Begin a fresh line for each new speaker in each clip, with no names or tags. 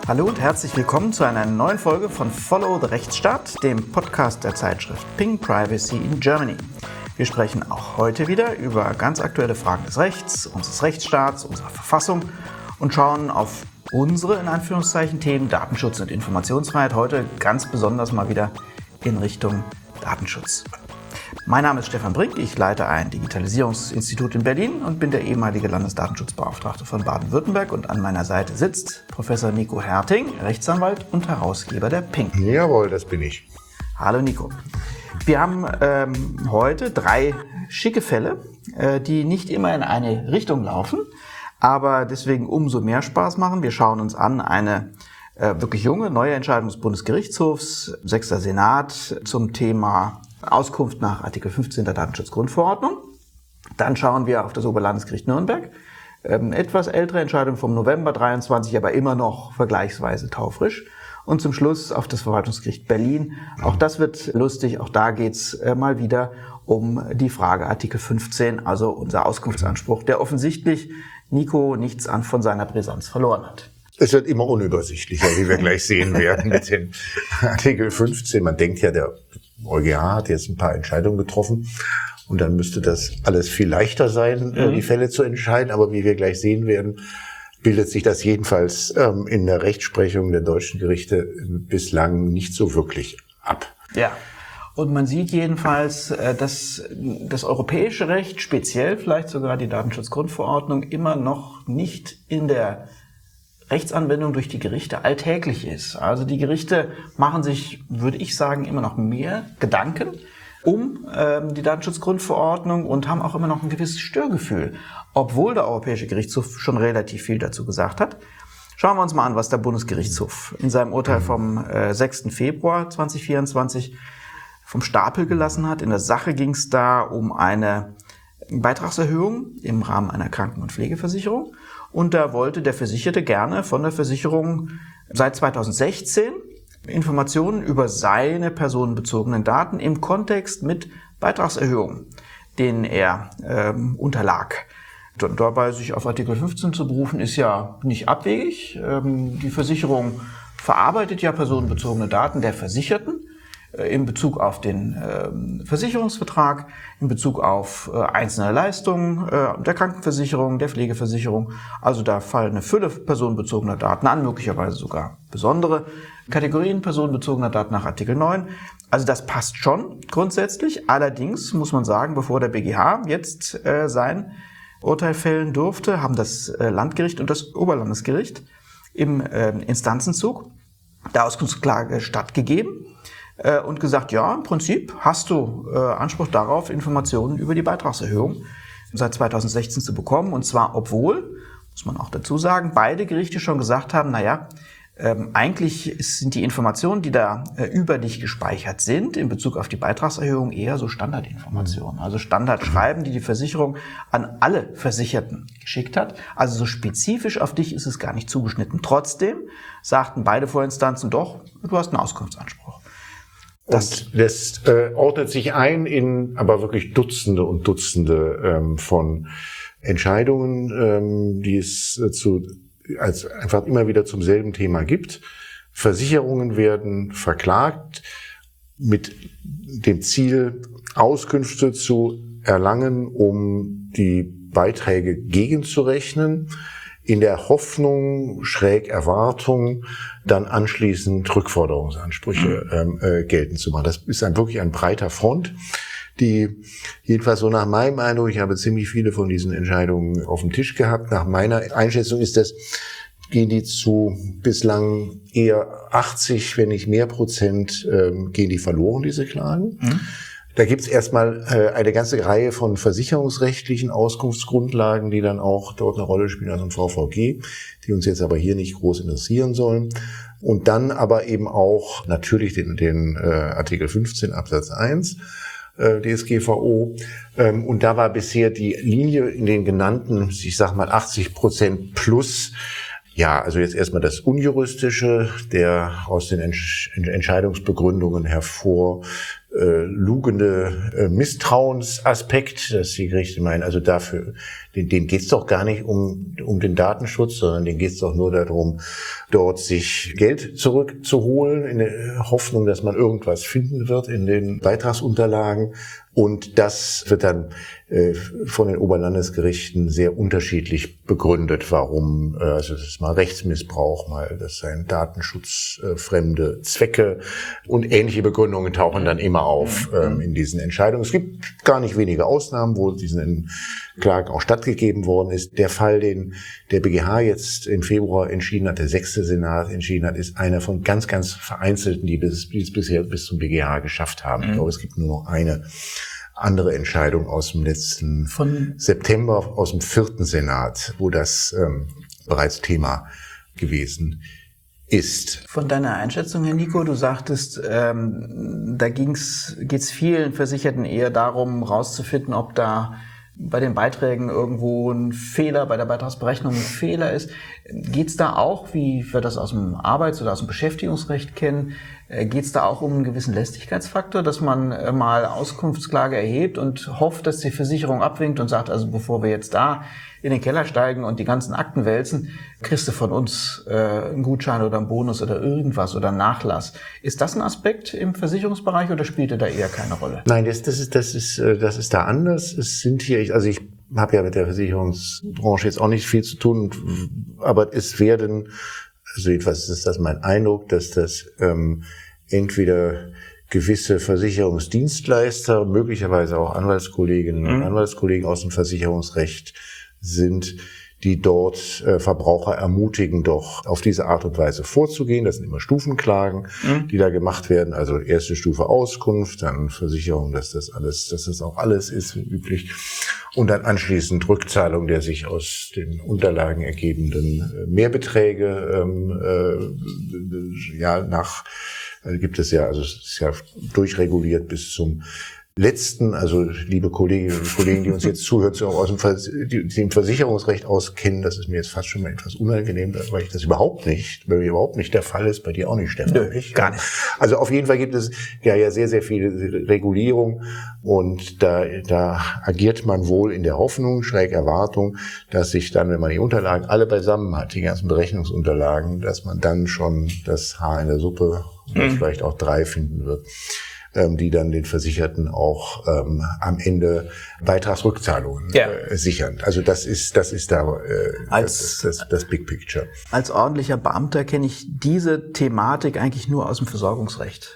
Hallo und herzlich willkommen zu einer neuen Folge von Follow the Rechtsstaat, dem Podcast der Zeitschrift Ping Privacy in Germany. Wir sprechen auch heute wieder über ganz aktuelle Fragen des Rechts, unseres Rechtsstaats, unserer Verfassung und schauen auf unsere, in Anführungszeichen, Themen Datenschutz und Informationsfreiheit heute ganz besonders mal wieder in Richtung Datenschutz. Mein Name ist Stefan Brink, ich leite ein Digitalisierungsinstitut in Berlin und bin der ehemalige Landesdatenschutzbeauftragte von Baden-Württemberg, und an meiner Seite sitzt Professor Nico Herting, Rechtsanwalt und Herausgeber der Ping.
Jawohl, das bin ich.
Hallo Nico. Wir haben heute 3 schicke Fälle, die nicht immer in eine Richtung laufen, aber deswegen umso mehr Spaß machen. Wir schauen uns an eine wirklich junge, neue Entscheidung des Bundesgerichtshofs, 6. Senat, zum Thema Auskunft nach Artikel 15 der Datenschutzgrundverordnung. Dann schauen wir auf das Oberlandesgericht Nürnberg. Etwas ältere Entscheidung vom November 23, aber immer noch vergleichsweise taufrisch. Und zum Schluss auf das Verwaltungsgericht Berlin. Auch das wird lustig. Auch da geht's mal wieder um die Frage Artikel 15, also unser Auskunftsanspruch, der offensichtlich Nico nichts von seiner Brisanz verloren hat.
Es wird immer unübersichtlicher, wie wir gleich sehen werden mit dem Artikel 15. Man denkt ja, der EuGH hat jetzt ein paar Entscheidungen getroffen und dann müsste das alles viel leichter sein, die Fälle zu entscheiden. Aber wie wir gleich sehen werden, bildet sich das jedenfalls in der Rechtsprechung der deutschen Gerichte bislang nicht so wirklich ab.
Ja. Und man sieht jedenfalls, dass das europäische Recht, speziell vielleicht sogar die Datenschutzgrundverordnung, immer noch nicht in der Rechtsanwendung durch die Gerichte alltäglich ist. Also die Gerichte machen sich, würde ich sagen, immer noch mehr Gedanken um die Datenschutzgrundverordnung und haben auch immer noch ein gewisses Störgefühl, obwohl der Europäische Gerichtshof schon relativ viel dazu gesagt hat. Schauen wir uns mal an, was der Bundesgerichtshof in seinem Urteil vom 6. Februar 2024 vom Stapel gelassen hat. In der Sache ging es da um eine Beitragserhöhung im Rahmen einer Kranken- und Pflegeversicherung. Und da wollte der Versicherte gerne von der Versicherung seit 2016 Informationen über seine personenbezogenen Daten im Kontext mit Beitragserhöhungen, denen er unterlag. Und dabei sich auf Artikel 15 zu berufen, ist ja nicht abwegig. Die Versicherung verarbeitet ja personenbezogene Daten der Versicherten in Bezug auf den Versicherungsvertrag, in Bezug auf einzelne Leistungen der Krankenversicherung, der Pflegeversicherung. Also da fallen eine Fülle personenbezogener Daten an, möglicherweise sogar besondere Kategorien personenbezogener Daten nach Artikel 9. Also das passt schon grundsätzlich. Allerdings muss man sagen, bevor der BGH jetzt sein Urteil fällen durfte, haben das Landgericht und das Oberlandesgericht im Instanzenzug der Auskunftsklage stattgegeben und gesagt, ja, im Prinzip hast du Anspruch darauf, Informationen über die Beitragserhöhung seit 2016 zu bekommen. Und zwar, obwohl, muss man auch dazu sagen, beide Gerichte schon gesagt haben, eigentlich sind die Informationen, die da über dich gespeichert sind, in Bezug auf die Beitragserhöhung eher so Standardinformationen. Also Standardschreiben, die die Versicherung an alle Versicherten geschickt hat. Also so spezifisch auf dich ist es gar nicht zugeschnitten. Trotzdem sagten beide Vorinstanzen doch, du hast einen Auskunftsanspruch.
Und das ordnet sich ein in aber wirklich Dutzende und Dutzende von Entscheidungen, die es als einfach immer wieder zum selben Thema gibt. Versicherungen werden verklagt mit dem Ziel, Auskünfte zu erlangen, um die Beiträge gegenzurechnen, in der Hoffnung, schräg Erwartung, dann anschließend Rückforderungsansprüche geltend zu machen. Das ist wirklich ein breiter Front, die jedenfalls so nach meinem Eindruck, ich habe ziemlich viele von diesen Entscheidungen auf dem Tisch gehabt, nach meiner Einschätzung gehen die zu bislang eher 80, wenn nicht mehr Prozent, gehen die verloren, diese Klagen. Da gibt's erstmal eine ganze Reihe von versicherungsrechtlichen Auskunftsgrundlagen, die dann auch dort eine Rolle spielen, also ein VVG, die uns jetzt aber hier nicht groß interessieren sollen. Und dann aber eben auch natürlich den Artikel 15 Absatz 1 DSGVO. Und da war bisher die Linie in den genannten, ich sag mal 80% plus. Ja, also jetzt erstmal das Unjuristische, der aus den Entscheidungsbegründungen hervor lugende Misstrauensaspekt, dass die Gerichte meinen, also dafür, denen geht's doch gar nicht um den Datenschutz, sondern denen geht's doch nur darum, dort sich Geld zurückzuholen, in der Hoffnung, dass man irgendwas finden wird in den Beitragsunterlagen. Und das wird dann von den Oberlandesgerichten sehr unterschiedlich begründet, warum, also das ist mal Rechtsmissbrauch, mal das seien datenschutzfremde Zwecke und ähnliche Begründungen tauchen dann immer auf in diesen Entscheidungen. Es gibt gar nicht wenige Ausnahmen, wo diesen Klagen auch stattgegeben worden ist. Der Fall, den der BGH jetzt im Februar entschieden hat, der 6. Senat entschieden hat, ist einer von ganz, ganz vereinzelten, die es bisher bis zum BGH geschafft haben. Ich glaube, es gibt nur noch eine andere Entscheidung aus dem letzten September, aus dem 4. Senat, wo das bereits Thema gewesen ist.
Von deiner Einschätzung, Herr Nico, du sagtest, da geht's vielen Versicherten eher darum, rauszufinden, ob da bei den Beiträgen irgendwo ein Fehler, bei der Beitragsberechnung ein Fehler ist. Geht's da auch, wie wir das aus dem Arbeits- oder aus dem Beschäftigungsrecht kennen, geht's da auch um einen gewissen Lästigkeitsfaktor, dass man mal Auskunftsklage erhebt und hofft, dass die Versicherung abwinkt und sagt, also bevor wir jetzt da in den Keller steigen und die ganzen Akten wälzen, kriegst du von uns einen Gutschein oder einen Bonus oder irgendwas oder einen Nachlass. Ist das ein Aspekt im Versicherungsbereich oder spielt da eher keine Rolle?
Nein, das ist da anders. Es sind hier, also ich habe ja mit der Versicherungsbranche jetzt auch nicht viel zu tun, aber es werden, also jedenfalls ist das mein Eindruck, dass das entweder gewisse Versicherungsdienstleister, möglicherweise auch Anwaltskolleginnen und Anwaltskollegen aus dem Versicherungsrecht sind, die dort Verbraucher ermutigen, doch auf diese Art und Weise vorzugehen. Das sind immer Stufenklagen, die da gemacht werden. Also erste Stufe Auskunft, dann Versicherung, dass das auch alles ist, wie üblich. Und dann anschließend Rückzahlung der sich aus den Unterlagen ergebenden Mehrbeträge, gibt es ja, also es ist ja durchreguliert bis zum letzten, also liebe Kolleginnen und Kollegen, die uns jetzt zuhören, die im Versicherungsrecht auskennen, das ist mir jetzt fast schon mal etwas unangenehm, weil bei mir überhaupt nicht der Fall ist, bei dir auch nicht, Stefan.
Nö, gar nicht.
Also auf jeden Fall gibt es ja sehr, sehr viele Regulierung und da agiert man wohl in der Hoffnung, schräg Erwartung, dass sich dann, wenn man die Unterlagen alle beisammen hat, die ganzen Berechnungsunterlagen, dass man dann schon das Haar in der Suppe oder vielleicht auch 3 finden wird, die dann den Versicherten auch am Ende Beitragsrückzahlungen sichern. Also das ist da das Big Picture.
Als ordentlicher Beamter kenne ich diese Thematik eigentlich nur aus dem Versorgungsrecht.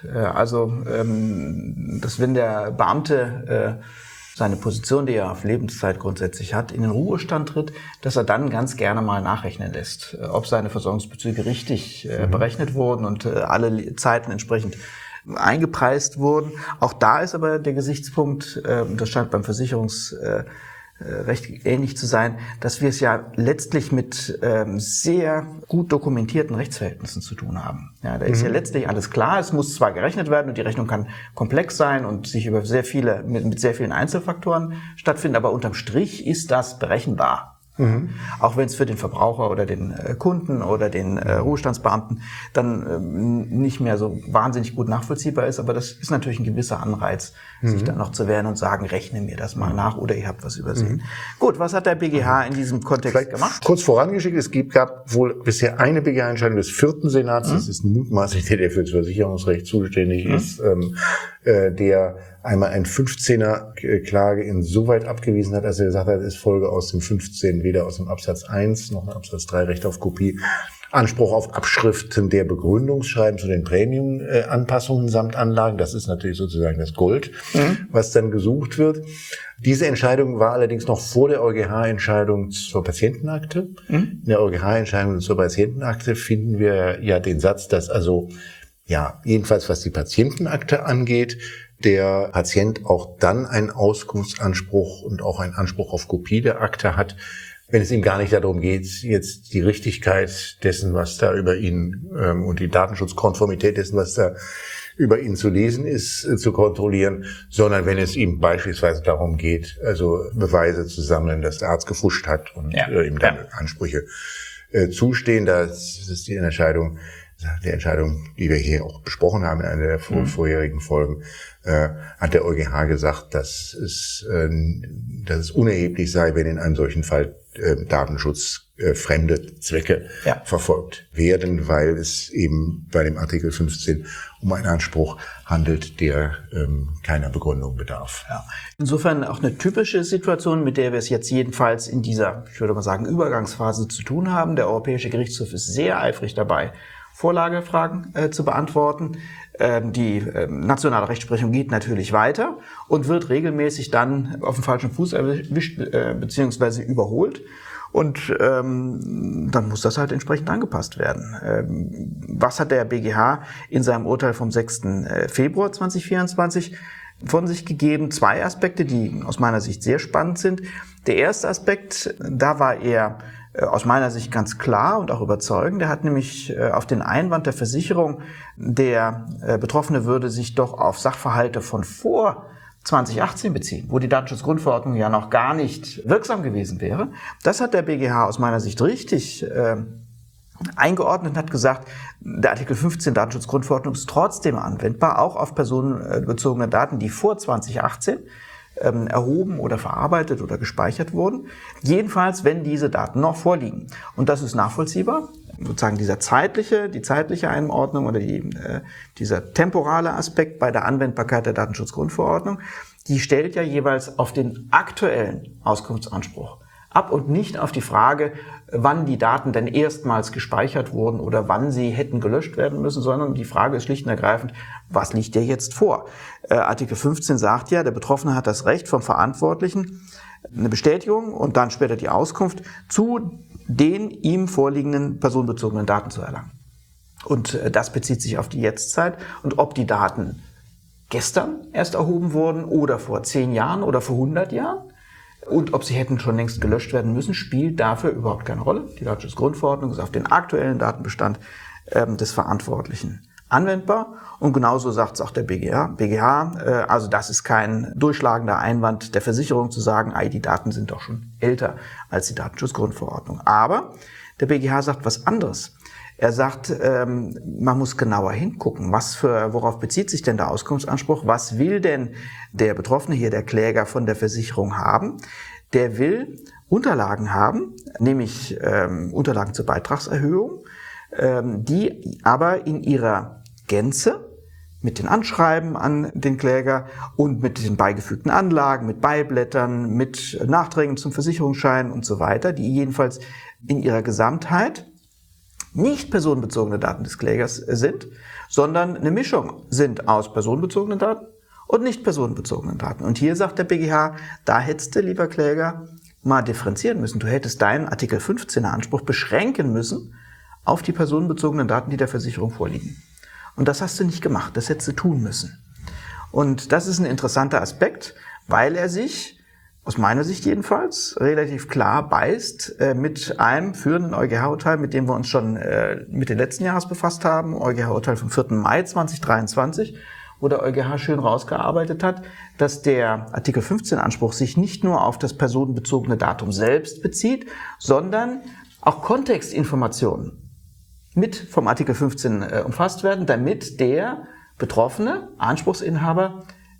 Dass wenn der Beamte seine Position, die er auf Lebenszeit grundsätzlich hat, in den Ruhestand tritt, dass er dann ganz gerne mal nachrechnen lässt, ob seine Versorgungsbezüge richtig berechnet wurden und alle Zeiten entsprechend eingepreist wurden. Auch da ist aber der Gesichtspunkt, das scheint beim Versicherungsrecht ähnlich zu sein, dass wir es ja letztlich mit sehr gut dokumentierten Rechtsverhältnissen zu tun haben. Ja, da ist ja letztlich alles klar. Es muss zwar gerechnet werden und die Rechnung kann komplex sein und sich über mit sehr vielen Einzelfaktoren stattfinden, aber unterm Strich ist das berechenbar. Auch wenn es für den Verbraucher oder den Kunden oder den Ruhestandsbeamten dann nicht mehr so wahnsinnig gut nachvollziehbar ist, aber das ist natürlich ein gewisser Anreiz, sich dann noch zu wehren und sagen, rechne mir das mal nach oder ihr habt was übersehen. Gut, was hat der BGH in diesem Kontext gemacht?
Kurz vorangeschickt, es gab wohl bisher eine BGH-Entscheidung des 4. Senats, das ist mutmaßlich der für das Versicherungsrecht zuständig ist, der einmal ein 15er Klage insoweit abgewiesen hat, als er gesagt hat, es folge aus dem 15 weder aus dem Absatz 1 noch dem Absatz 3 Recht auf Kopie Anspruch auf Abschriften der Begründungsschreiben zu den Prämienanpassungen samt Anlagen. Das ist natürlich sozusagen das Gold, was dann gesucht wird. Diese Entscheidung war allerdings noch vor der EuGH-Entscheidung zur Patientenakte. In der EuGH-Entscheidung zur Patientenakte finden wir ja den Satz, dass also, ja, jedenfalls was die Patientenakte angeht, der Patient auch dann einen Auskunftsanspruch und auch einen Anspruch auf Kopie der Akte hat, wenn es ihm gar nicht darum geht, jetzt die Richtigkeit dessen, was da über ihn und die Datenschutzkonformität dessen, was da über ihn zu lesen ist, zu kontrollieren, sondern wenn es ihm beispielsweise darum geht, also Beweise zu sammeln, dass der Arzt gefuscht hat und ihm dann Ansprüche zustehen. Das ist die Entscheidung der Entscheidung, die wir hier auch besprochen haben in einer der vorherigen Folgen, hat der EuGH gesagt, dass es unerheblich sei, wenn in einem solchen Fall Datenschutz fremde Zwecke verfolgt werden, weil es eben bei dem Artikel 15 um einen Anspruch handelt, der keiner Begründung bedarf.
Ja. Insofern auch eine typische Situation, mit der wir es jetzt jedenfalls in dieser, ich würde mal sagen, Übergangsphase zu tun haben. Der Europäische Gerichtshof ist sehr eifrig dabei, Vorlagefragen zu beantworten. Die nationale Rechtsprechung geht natürlich weiter und wird regelmäßig dann auf dem falschen Fuß erwischt beziehungsweise überholt. Und dann muss das halt entsprechend angepasst werden. Was hat der BGH in seinem Urteil vom 6. Februar 2024 von sich gegeben? 2 Aspekte, die aus meiner Sicht sehr spannend sind. Der erste Aspekt, da war er aus meiner Sicht ganz klar und auch überzeugend. Er hat nämlich auf den Einwand der Versicherung, der Betroffene würde sich doch auf Sachverhalte von vor 2018 beziehen, wo die Datenschutzgrundverordnung ja noch gar nicht wirksam gewesen wäre. Das hat der BGH aus meiner Sicht richtig eingeordnet und hat gesagt, der Artikel 15 Datenschutzgrundverordnung ist trotzdem anwendbar, auch auf personenbezogene Daten, die vor 2018 erhoben oder verarbeitet oder gespeichert wurden. Jedenfalls, wenn diese Daten noch vorliegen. Und das ist nachvollziehbar. Sozusagen die zeitliche Einordnung oder dieser temporale Aspekt bei der Anwendbarkeit der Datenschutzgrundverordnung, die stellt ja jeweils auf den aktuellen Auskunftsanspruch ab und nicht auf die Frage, wann die Daten denn erstmals gespeichert wurden oder wann sie hätten gelöscht werden müssen, sondern die Frage ist schlicht und ergreifend, was liegt dir jetzt vor? Artikel 15 sagt ja, der Betroffene hat das Recht vom Verantwortlichen, eine Bestätigung und dann später die Auskunft zu den ihm vorliegenden personenbezogenen Daten zu erlangen. Und das bezieht sich auf die Jetztzeit. Und ob die Daten gestern erst erhoben wurden oder vor 10 Jahren oder vor 100 Jahren und ob sie hätten schon längst gelöscht werden müssen, spielt dafür überhaupt keine Rolle. Die Datenschutzgrundverordnung ist auf den aktuellen Datenbestand des Verantwortlichen anwendbar. Und genauso sagt es auch der BGH. Also das ist kein durchschlagender Einwand der Versicherung zu sagen, die Daten sind doch schon älter als die Datenschutzgrundverordnung. Aber der BGH sagt was anderes. Er sagt, man muss genauer hingucken, worauf bezieht sich denn der Auskunftsanspruch? Was will denn der Betroffene hier, der Kläger, von der Versicherung haben? Der will Unterlagen haben, nämlich Unterlagen zur Beitragserhöhung, die aber in ihrer Gänze mit den Anschreiben an den Kläger und mit den beigefügten Anlagen, mit Beiblättern, mit Nachträgen zum Versicherungsschein und so weiter, die jedenfalls in ihrer Gesamtheit nicht personenbezogene Daten des Klägers sind, sondern eine Mischung sind aus personenbezogenen Daten und nicht personenbezogenen Daten. Und hier sagt der BGH, da hättest du, lieber Kläger, mal differenzieren müssen. Du hättest deinen Artikel 15er Anspruch beschränken müssen auf die personenbezogenen Daten, die der Versicherung vorliegen. Und das hast du nicht gemacht, das hättest du tun müssen. Und das ist ein interessanter Aspekt, weil er sich, aus meiner Sicht jedenfalls, relativ klar beißt mit einem führenden EuGH-Urteil, mit dem wir uns schon Mitte letzten Jahres befasst haben, EuGH-Urteil vom 4. Mai 2023, wo der EuGH schön rausgearbeitet hat, dass der Artikel 15-Anspruch sich nicht nur auf das personenbezogene Datum selbst bezieht, sondern auch Kontextinformationen mit vom Artikel 15 umfasst werden, damit der betroffene Anspruchsinhaber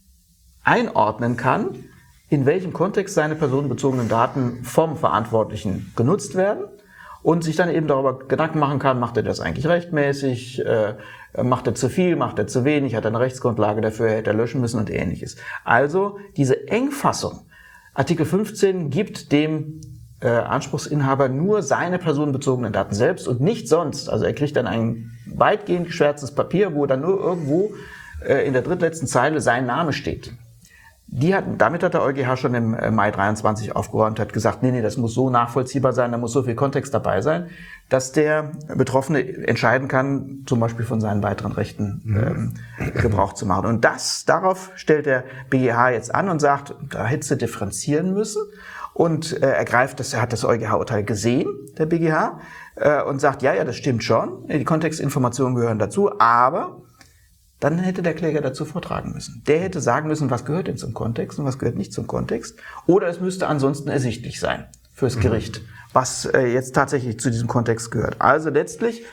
einordnen kann, in welchem Kontext seine personenbezogenen Daten vom Verantwortlichen genutzt werden und sich dann eben darüber Gedanken machen kann, macht er das eigentlich rechtmäßig, macht er zu viel, macht er zu wenig, hat er eine Rechtsgrundlage dafür, hätte er löschen müssen und ähnliches. Also diese Engfassung. Artikel 15 gibt dem Anspruchsinhaber nur seine personenbezogenen Daten selbst und nicht sonst. Also er kriegt dann ein weitgehend geschwärztes Papier, wo dann nur irgendwo in der drittletzten Zeile sein Name steht. Damit hat der EuGH schon im Mai 23 aufgeräumt, hat gesagt, nee, das muss so nachvollziehbar sein, da muss so viel Kontext dabei sein, dass der Betroffene entscheiden kann, zum Beispiel von seinen weiteren Rechten Gebrauch zu machen. Und darauf stellt der BGH jetzt an und sagt, da hättest du differenzieren müssen. Und er hat das EuGH-Urteil gesehen, der BGH, und sagt, ja, das stimmt schon, die Kontextinformationen gehören dazu, aber dann hätte der Kläger dazu vortragen müssen. Der hätte sagen müssen, was gehört denn zum Kontext und was gehört nicht zum Kontext. Oder es müsste ansonsten ersichtlich sein fürs Gericht, was jetzt tatsächlich zu diesem Kontext gehört. Also letztlich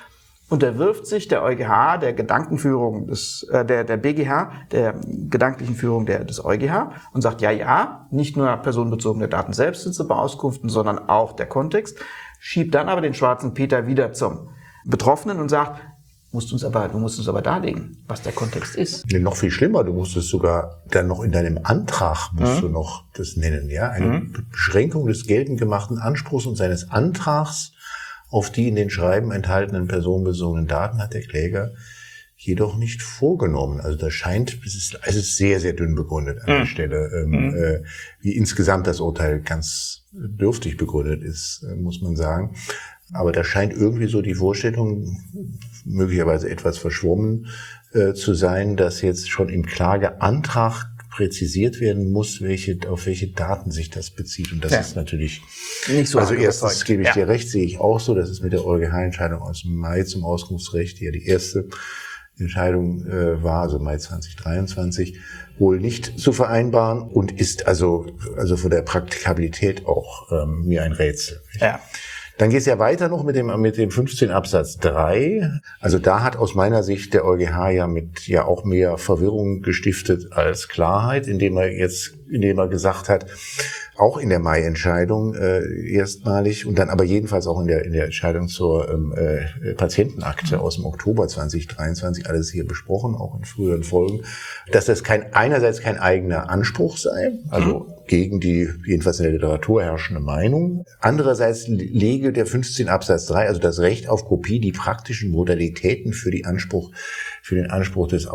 unterwirft sich der EuGH der Gedankenführung der BGH, der gedanklichen Führung des EuGH und sagt, ja, nicht nur personenbezogene Daten selbst sind zu beauskunften, sondern auch der Kontext, schiebt dann aber den schwarzen Peter wieder zum Betroffenen und sagt, du musst uns aber darlegen, was der Kontext ist.
Nee, noch viel schlimmer, du musst es sogar dann noch in deinem Antrag du noch das nennen, ja, eine Beschränkung des geltend gemachten Anspruchs und seines Antrags auf die in den Schreiben enthaltenen personenbezogenen Daten hat der Kläger jedoch nicht vorgenommen. Also das scheint, es ist sehr, sehr dünn begründet an der Stelle, wie insgesamt das Urteil ganz dürftig begründet ist, muss man sagen. Aber da scheint irgendwie so die Vorstellung, möglicherweise etwas verschwommen zu sein, dass jetzt schon im Klageantrag präzisiert werden muss, auf welche Daten sich das bezieht. Und das ist natürlich
nicht so.
Also erstens gebe ich dir recht, sehe ich auch so. Das ist mit der EuGH-Entscheidung aus dem Mai zum Auskunftsrecht, die ja die erste Entscheidung war, also Mai 2023, wohl nicht zu vereinbaren und ist also von der Praktikabilität auch mir ein Rätsel.
Ja.
Dann geht es ja weiter noch mit dem 15 Absatz 3. Also da hat aus meiner Sicht der EuGH ja auch mehr Verwirrung gestiftet als Klarheit, indem er gesagt hat, auch in der Mai-Entscheidung erstmalig und dann aber jedenfalls auch in der Entscheidung zur Patientenakte aus dem Oktober 2023, alles hier besprochen, auch in früheren Folgen, dass das einerseits kein eigener Anspruch sei, also gegen die jedenfalls in der Literatur herrschende Meinung. Andererseits lege der 15 Absatz 3, also das Recht auf Kopie, die praktischen Modalitäten für den Anspruch des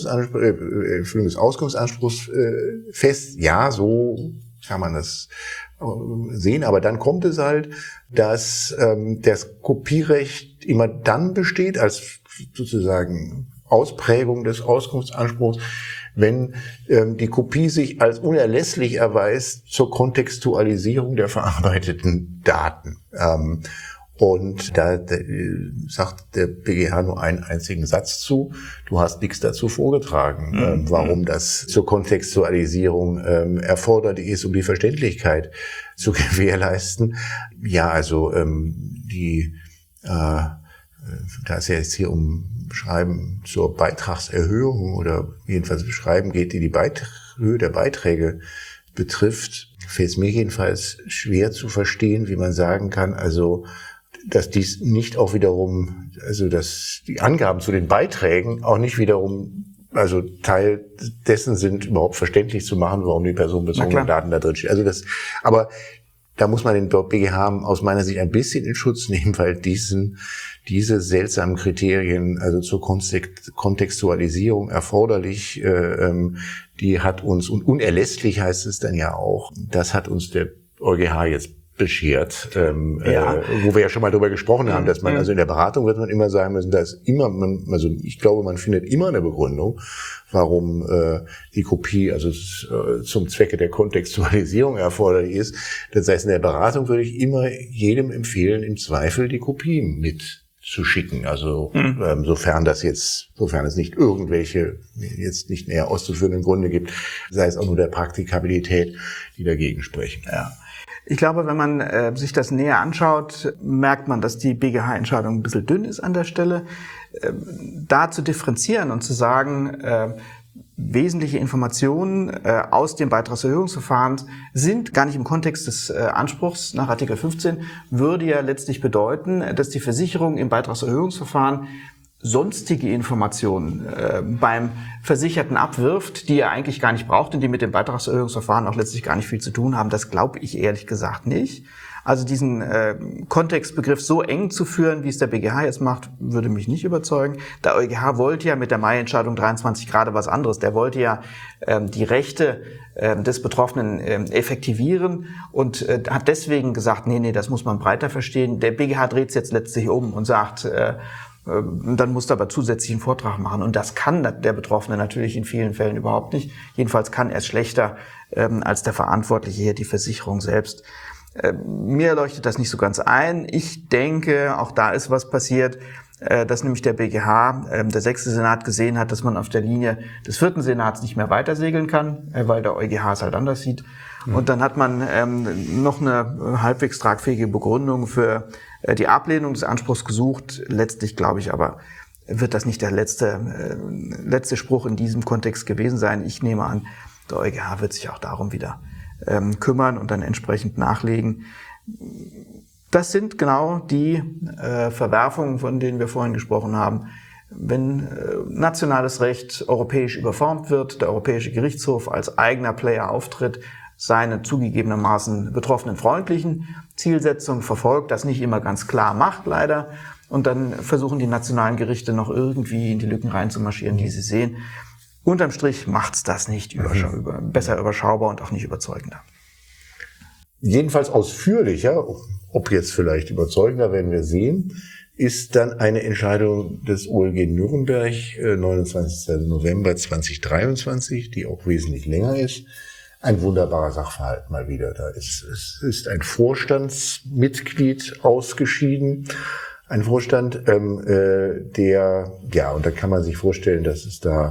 Auskunftsanspruchs fest. Ja, so kann man das sehen, aber dann kommt es halt, dass das Kopierecht immer dann besteht, als sozusagen Ausprägung des Auskunftsanspruchs, wenn die Kopie sich als unerlässlich erweist zur Kontextualisierung der verarbeiteten Daten. Und da sagt der BGH nur einen einzigen Satz zu. Du hast nichts dazu vorgetragen, warum das zur Kontextualisierung erforderlich ist, um die Verständlichkeit zu gewährleisten. Ja, also da es ja jetzt hier um Schreiben zur Beitragserhöhung oder jedenfalls Schreiben geht, die Höhe der Beiträge betrifft, fällt es mir jedenfalls schwer zu verstehen, wie man sagen kann, also dass dies nicht auch wiederum, also dass die Angaben zu den Beiträgen auch nicht wiederum, also Teil dessen sind, überhaupt verständlich zu machen, warum die personenbezogenen Daten da drin stehen. Also aber da muss man den BGH aus meiner Sicht ein bisschen in Schutz nehmen, weil diese seltsamen Kriterien, also zur Kontextualisierung erforderlich, die hat uns, und unerlässlich heißt es dann ja auch, das hat uns der EuGH jetzt beschert, wo wir ja schon mal drüber gesprochen haben, dass man, also in der Beratung wird man immer sagen müssen, ich glaube, man findet immer eine Begründung, warum die Kopie, also zum Zwecke der Kontextualisierung erforderlich ist. Das heißt, in der Beratung würde ich immer jedem empfehlen, im Zweifel die Kopie mitzuschicken. Also sofern es nicht irgendwelche jetzt nicht näher auszuführenden Gründe gibt, sei es auch nur der Praktikabilität, die dagegen sprechen.
Ja. Ich glaube, wenn man sich das näher anschaut, merkt man, dass die BGH-Entscheidung ein bisschen dünn ist an der Stelle. Da zu differenzieren und zu sagen, wesentliche Informationen aus dem Beitragserhöhungsverfahren sind gar nicht im Kontext des Anspruchs nach Artikel 15, würde ja letztlich bedeuten, dass die Versicherung im Beitragserhöhungsverfahren sonstige Informationen beim Versicherten abwirft, die er eigentlich gar nicht braucht und die mit dem Beitragserhöhungsverfahren auch letztlich gar nicht viel zu tun haben. Das glaube ich ehrlich gesagt nicht. Also diesen Kontextbegriff so eng zu führen, wie es der BGH jetzt macht, würde mich nicht überzeugen. Der EuGH wollte ja mit der Mai-Entscheidung 23 gerade was anderes. Der wollte ja die Rechte des Betroffenen effektivieren und hat deswegen gesagt, nee, das muss man breiter verstehen. Der BGH dreht es jetzt letztlich um und sagt, dann musst du aber zusätzlichen Vortrag machen. Und das kann der Betroffene natürlich in vielen Fällen überhaupt nicht. Jedenfalls kann er es schlechter als der Verantwortliche hier, die Versicherung selbst. Mir leuchtet das nicht so ganz ein. Ich denke, auch da ist was passiert, dass nämlich der BGH, der 6. Senat gesehen hat, dass man auf der Linie des 4. Senats nicht mehr weitersegeln kann, weil der EuGH es halt anders sieht. Und dann hat man noch eine halbwegs tragfähige Begründung für die Ablehnung des Anspruchs gesucht. Letztlich glaube ich aber, wird das nicht der letzte Spruch in diesem Kontext gewesen sein. Ich nehme an, der EuGH wird sich auch darum wieder kümmern und dann entsprechend nachlegen. Das sind genau die Verwerfungen, von denen wir vorhin gesprochen haben. Wenn nationales Recht europäisch überformt wird, der Europäische Gerichtshof als eigener Player auftritt, seine zugegebenermaßen betroffenen freundlichen Zielsetzungen verfolgt, das nicht immer ganz klar macht, leider, und dann versuchen die nationalen Gerichte noch irgendwie in die Lücken reinzumarschieren, die sie sehen. Unterm Strich macht's das nicht besser überschaubar und auch nicht überzeugender.
Jedenfalls ausführlicher, ob jetzt vielleicht überzeugender, werden wir sehen, ist dann eine Entscheidung des OLG Nürnberg, 29. November 2023, die auch wesentlich länger ist. Ein wunderbarer Sachverhalt mal wieder. Es ist ein Vorstandsmitglied ausgeschieden. Ein Vorstand, und da kann man sich vorstellen, dass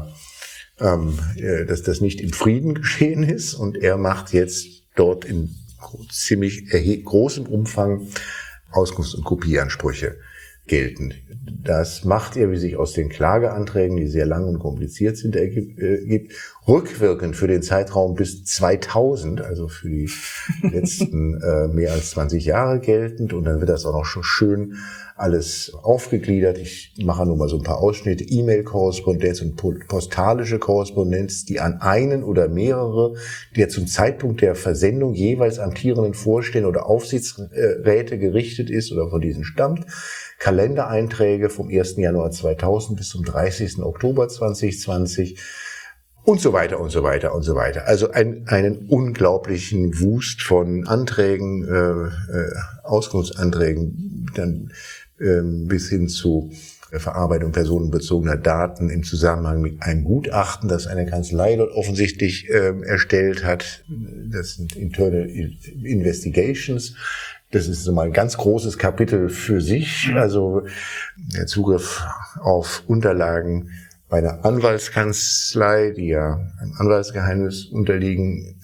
dass das nicht im Frieden geschehen ist. Und er macht jetzt dort in ziemlich großem Umfang Auskunfts- und Kopieansprüche geltend. Das macht er, wie sich aus den Klageanträgen, die sehr lang und kompliziert sind, ergibt, rückwirkend für den Zeitraum bis 2000, also für die letzten mehr als 20 Jahre geltend. Und dann wird das auch noch schon schön alles aufgegliedert. Ich mache nur mal so ein paar Ausschnitte. E-Mail-Korrespondenz und postalische Korrespondenz, die an einen oder mehrere der zum Zeitpunkt der Versendung jeweils amtierenden Vorstände oder Aufsichtsräte gerichtet ist oder von diesen stammt. Kalendereinträge vom 1. Januar 2000 bis zum 30. Oktober 2020 und so weiter und so weiter und so weiter. Also einen unglaublichen Wust von Anträgen, Auskunftsanträgen, dann bis hin zu Verarbeitung personenbezogener Daten im Zusammenhang mit einem Gutachten, das eine Kanzlei dort offensichtlich erstellt hat. Das sind Internal Investigations. Das ist so mal ein ganz großes Kapitel für sich. Also der Zugriff auf Unterlagen bei einer Anwaltskanzlei, die ja einem Anwaltsgeheimnis unterliegen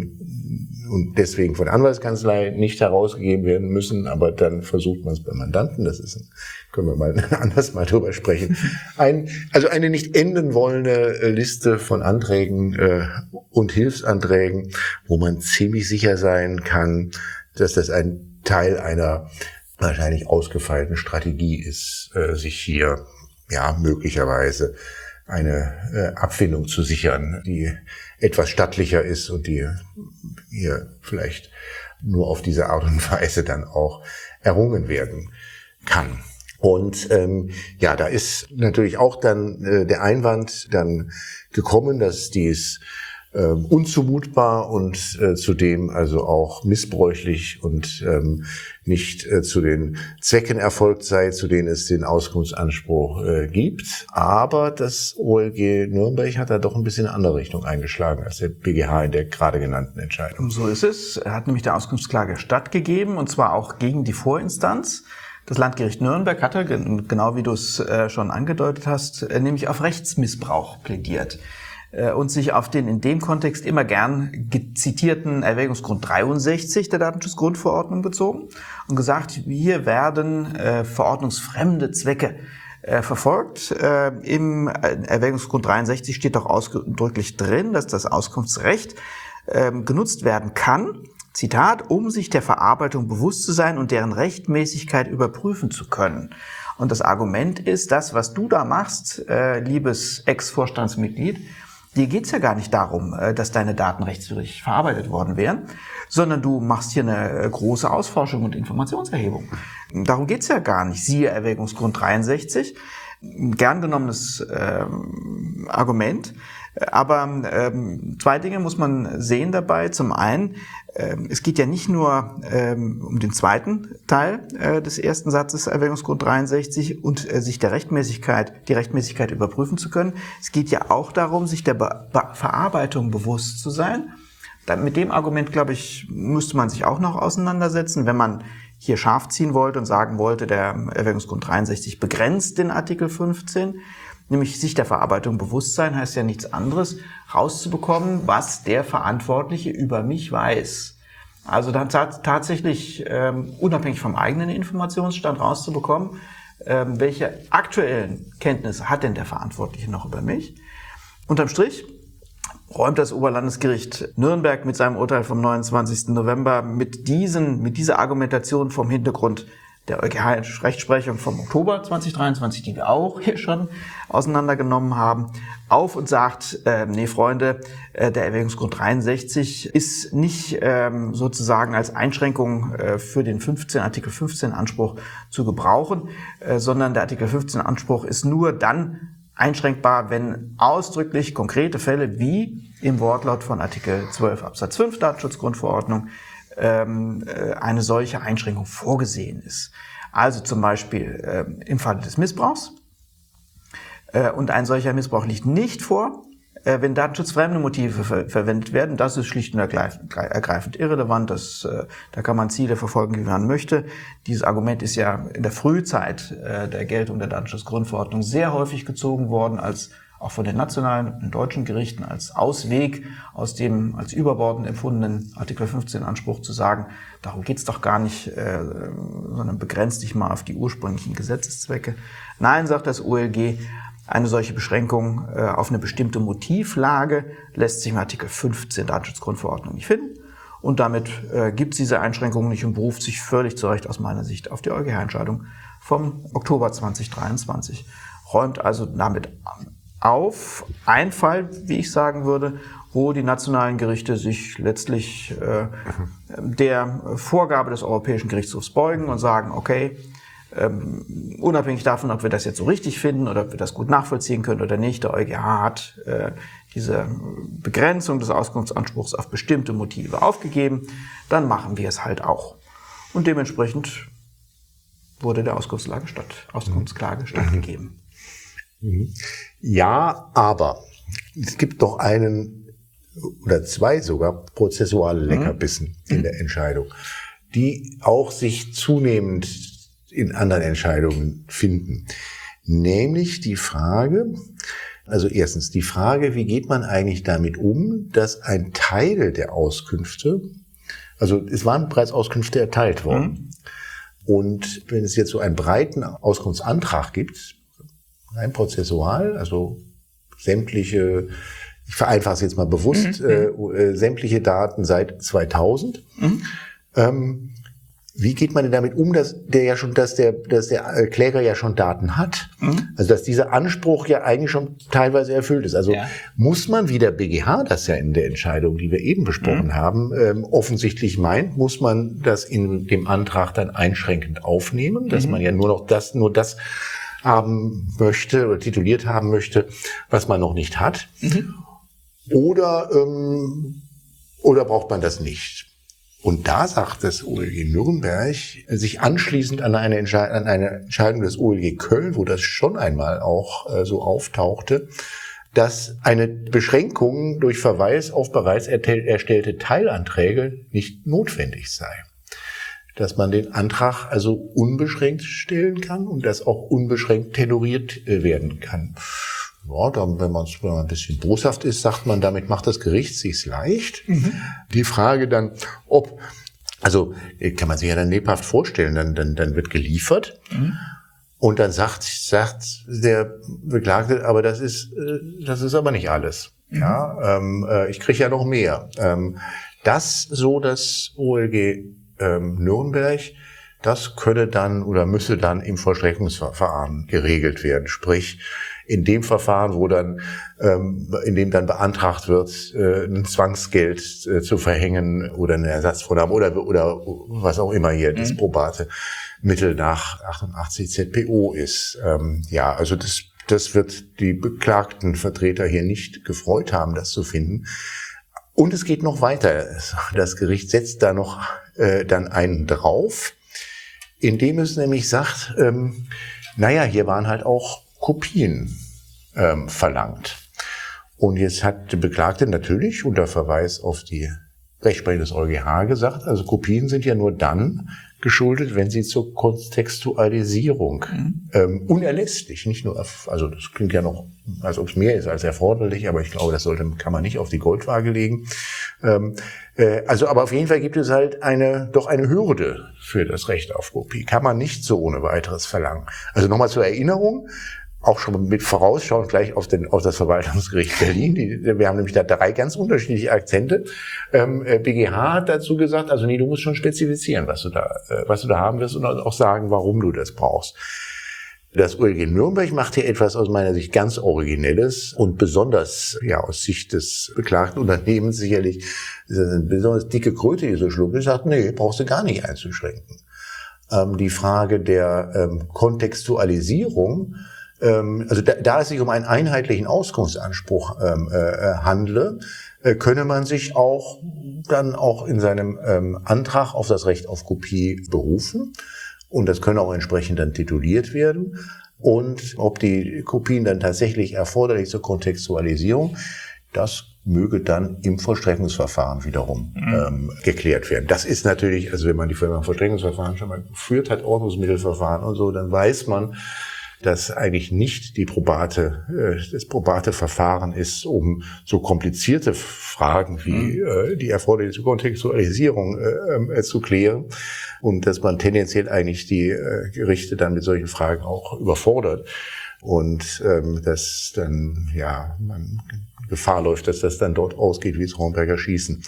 und deswegen von der Anwaltskanzlei nicht herausgegeben werden müssen, aber dann versucht man es beim Mandanten. Können wir mal anders mal drüber sprechen. Also eine nicht enden wollende Liste von Anträgen und Hilfsanträgen, wo man ziemlich sicher sein kann, dass das ein Teil einer wahrscheinlich ausgefeilten Strategie ist, sich hier möglicherweise eine Abfindung zu sichern, die etwas stattlicher ist und die hier vielleicht nur auf diese Art und Weise dann auch errungen werden kann. Und da ist natürlich auch dann der Einwand dann gekommen, dass dies unzumutbar und zudem also auch missbräuchlich und nicht zu den Zwecken erfolgt sei, zu denen es den Auskunftsanspruch gibt. Aber das OLG Nürnberg hat da doch ein bisschen eine andere Richtung eingeschlagen als der BGH in der gerade genannten Entscheidung.
So ist es. Er hat nämlich der Auskunftsklage stattgegeben, und zwar auch gegen die Vorinstanz. Das Landgericht Nürnberg hatte, genau wie du es schon angedeutet hast, nämlich auf Rechtsmissbrauch plädiert und sich auf den in dem Kontext immer gern zitierten Erwägungsgrund 63 der Datenschutzgrundverordnung bezogen und gesagt, hier werden verordnungsfremde Zwecke verfolgt. Im Erwägungsgrund 63 steht doch ausdrücklich drin, dass das Auskunftsrecht genutzt werden kann, Zitat, um sich der Verarbeitung bewusst zu sein und deren Rechtmäßigkeit überprüfen zu können. Und das Argument ist, das, was du da machst, liebes Ex-Vorstandsmitglied, dir geht's ja gar nicht darum, dass deine Daten rechtswidrig verarbeitet worden wären, sondern du machst hier eine große Ausforschung und Informationserhebung. Darum geht's ja gar nicht. Siehe Erwägungsgrund 63, gern genommenes Argument. Aber zwei Dinge muss man sehen dabei. Zum einen, es geht ja nicht nur um den zweiten Teil des ersten Satzes Erwägungsgrund 63 und sich die Rechtmäßigkeit überprüfen zu können. Es geht ja auch darum, sich der Verarbeitung bewusst zu sein. Mit dem Argument, glaube ich, müsste man sich auch noch auseinandersetzen, wenn man hier scharf ziehen wollte und sagen wollte, der Erwägungsgrund 63 begrenzt den Artikel 15. nämlich sich der Verarbeitung bewusst sein, heißt ja nichts anderes, rauszubekommen, was der Verantwortliche über mich weiß. Also dann tatsächlich unabhängig vom eigenen Informationsstand rauszubekommen, welche aktuellen Kenntnisse hat denn der Verantwortliche noch über mich. Unterm Strich räumt das Oberlandesgericht Nürnberg mit seinem Urteil vom 29. November mit dieser Argumentation vom Hintergrund der EuGH-Rechtsprechung vom Oktober 2023, die wir auch hier schon auseinandergenommen haben, auf und sagt, nee Freunde, der Erwägungsgrund 63 ist nicht sozusagen als Einschränkung für den Artikel 15 Anspruch zu gebrauchen, sondern der Artikel 15 Anspruch ist nur dann einschränkbar, wenn ausdrücklich konkrete Fälle wie im Wortlaut von Artikel 12 Absatz 5 Datenschutzgrundverordnung eine solche Einschränkung vorgesehen ist. Also zum Beispiel im Falle des Missbrauchs. Und ein solcher Missbrauch liegt nicht vor, wenn datenschutzfremde Motive verwendet werden. Das ist schlicht und ergreifend irrelevant. Da kann man Ziele verfolgen, wie man möchte. Dieses Argument ist ja in der Frühzeit der Geltung der Datenschutzgrundverordnung sehr häufig gezogen worden, als auch von den nationalen und den deutschen Gerichten als Ausweg aus dem als überbordend empfundenen Artikel 15 Anspruch zu sagen, darum geht's doch gar nicht, sondern begrenzt dich mal auf die ursprünglichen Gesetzeszwecke. Nein, sagt das OLG, eine solche Beschränkung auf eine bestimmte Motivlage lässt sich im Artikel 15 Datenschutzgrundverordnung nicht finden. Und damit gibt es diese Einschränkungen nicht und beruft sich völlig zu Recht aus meiner Sicht auf die EuGH-Entscheidung vom Oktober 2023. Räumt also damit auf ein Fall, wie ich sagen würde, wo die nationalen Gerichte sich letztlich der Vorgabe des Europäischen Gerichtshofs beugen und sagen, okay, unabhängig davon, ob wir das jetzt so richtig finden oder ob wir das gut nachvollziehen können oder nicht, der EuGH hat diese Begrenzung des Auskunftsanspruchs auf bestimmte Motive aufgegeben, dann machen wir es halt auch. Und dementsprechend wurde der Auskunftsklage stattgegeben.
Ja, aber es gibt doch einen oder zwei sogar prozessuale Leckerbissen in der Entscheidung, die auch sich zunehmend in anderen Entscheidungen finden. Nämlich die Frage, also erstens die Frage, wie geht man eigentlich damit um, dass ein Teil der Auskünfte, also es waren bereits Auskünfte erteilt worden. Und wenn es jetzt so einen breiten Auskunftsantrag gibt, rein prozessual, also sämtliche, ich vereinfache es jetzt mal bewusst, sämtliche Daten seit 2000. Wie geht man denn damit um, dass der Kläger ja schon Daten hat? Also dass dieser Anspruch ja eigentlich schon teilweise erfüllt ist. Also muss man, wie der BGH das ja in der Entscheidung, die wir eben besprochen haben, offensichtlich meint, muss man das in dem Antrag dann einschränkend aufnehmen, dass man ja nur das haben möchte oder tituliert haben möchte, was man noch nicht hat. Oder braucht man das nicht? Und da sagt das OLG Nürnberg, sich anschließend an eine Entscheidung des OLG Köln, wo das schon einmal auch so auftauchte, dass eine Beschränkung durch Verweis auf bereits erstellte Teilanträge nicht notwendig sei. Dass man den Antrag also unbeschränkt stellen kann und das auch unbeschränkt tenoriert werden kann. Ja, dann, wenn man ein bisschen boshaft ist, sagt man, damit macht das Gericht sich's leicht. Die Frage dann, also kann man sich ja dann lebhaft vorstellen, dann wird geliefert und dann sagt der Beklagte, aber das ist aber nicht alles. Ja, ich kriege ja noch mehr. Das OLG Nürnberg, das könne dann oder müsse dann im Vollstreckungsverfahren geregelt werden. Sprich, in dem Verfahren, in dem dann beantragt wird, ein Zwangsgeld zu verhängen oder eine Ersatzvornahme oder was auch immer hier das probate Mittel nach 88 ZPO ist. Also das wird die beklagten Vertreter hier nicht gefreut haben, das zu finden. Und es geht noch weiter. Das Gericht setzt da noch dann einen drauf, indem es nämlich sagt, hier waren halt auch Kopien verlangt. Und jetzt hat der Beklagte natürlich unter Verweis auf die Rechtsprechung des EuGH gesagt, also Kopien sind ja nur dann geschuldet, wenn sie zur Kontextualisierung unerlässlich, nicht nur, also das klingt ja noch, als ob es mehr ist als erforderlich, aber ich glaube, kann man nicht auf die Goldwaage legen. Aber auf jeden Fall gibt es halt doch eine Hürde für das Recht auf Kopie. Kann man nicht so ohne weiteres verlangen. Also nochmal zur Erinnerung, auch schon mit vorausschauend gleich auf das Verwaltungsgericht Berlin. Wir haben nämlich da 3 ganz unterschiedliche Akzente. BGH hat dazu gesagt, also nee, du musst schon spezifizieren, was du da haben wirst und auch sagen, warum du das brauchst. Das OLG Nürnberg macht hier etwas aus meiner Sicht ganz Originelles und besonders, aus Sicht des beklagten Unternehmens sicherlich, eine besonders dicke Kröte, die so schluckt, und sagt, nee, brauchst du gar nicht einzuschränken. Die Frage der Kontextualisierung, also da es sich um einen einheitlichen Auskunftsanspruch handle, könne man sich dann auch in seinem Antrag auf das Recht auf Kopie berufen. Und das könne auch entsprechend dann tituliert werden. Und ob die Kopien dann tatsächlich erforderlich zur Kontextualisierung, das möge dann im Vollstreckungsverfahren wiederum geklärt werden. Das ist natürlich, also wenn man die Vollstreckungsverfahren schon mal geführt hat, Ordnungsmittelverfahren und so, dann weiß man, dass eigentlich nicht das probate Verfahren ist, um so komplizierte Fragen wie die erforderliche Kontextualisierung zu klären, und dass man tendenziell eigentlich die Gerichte dann mit solchen Fragen auch überfordert und dass dann man Gefahr läuft, dass das dann dort ausgeht wie das Hornberger Schießen.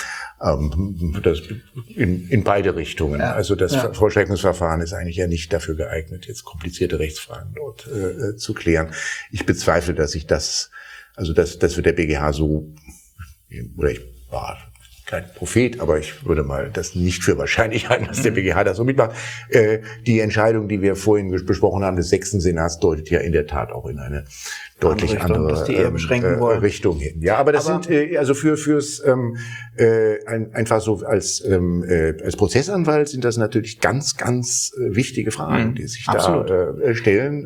Das in beide Richtungen. Ja. Also das Vollstreckungsverfahren ist eigentlich ja nicht dafür geeignet, jetzt komplizierte Rechtsfragen dort zu klären. Ich bezweifle, dass das wird der BGH so, oder ich war kein Prophet, aber ich würde mal das nicht für wahrscheinlich halten, dass der BGH das so mitmacht. Die Entscheidung, die wir vorhin besprochen haben, des 6. Senats, deutet ja in der Tat auch in eine deutlich andere Richtung hin. Ja, aber das sind also fürs einfach so als Prozessanwalt sind das natürlich ganz, ganz wichtige Fragen, die sich da stellen,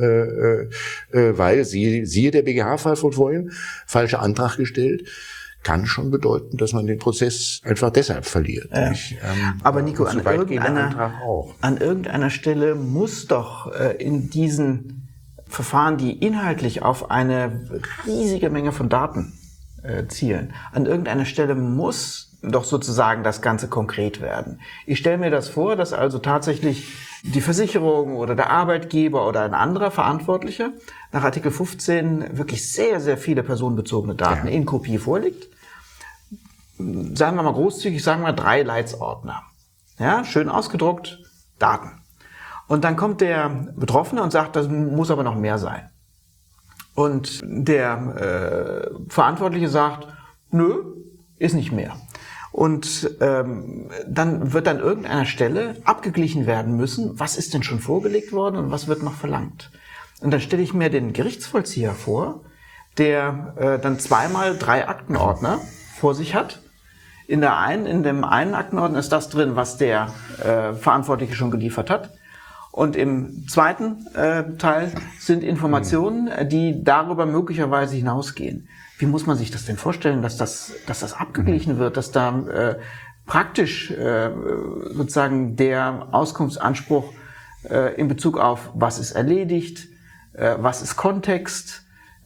weil siehe der BGH-Fall von vorhin, falscher Antrag gestellt, kann schon bedeuten, dass man den Prozess einfach deshalb verliert.
Ja. Aber Nico, an irgendeiner Stelle muss doch in diesen Verfahren, die inhaltlich auf eine riesige Menge von Daten zielen, an irgendeiner Stelle muss doch sozusagen das Ganze konkret werden. Ich stelle mir das vor, dass also tatsächlich die Versicherung oder der Arbeitgeber oder ein anderer Verantwortlicher nach Artikel 15 wirklich sehr, sehr viele personenbezogene Daten in Kopie vorliegt. Sagen wir mal großzügig, 3 Leitsordner. Ja, schön ausgedruckt, Daten. Und dann kommt der Betroffene und sagt, das muss aber noch mehr sein. Und der Verantwortliche sagt, nö, ist nicht mehr. Und dann wird an irgendeiner Stelle abgeglichen werden müssen, was ist denn schon vorgelegt worden und was wird noch verlangt. Und dann stelle ich mir den Gerichtsvollzieher vor, der dann 2x 3 Aktenordner vor sich hat. In dem einen Aktenordner ist das drin, was der Verantwortliche schon geliefert hat. Und im zweiten Teil sind Informationen, die darüber möglicherweise hinausgehen. Wie muss man sich das denn vorstellen, dass das abgeglichen wird, dass da praktisch sozusagen der Auskunftsanspruch in Bezug auf was ist erledigt, was ist Kontext,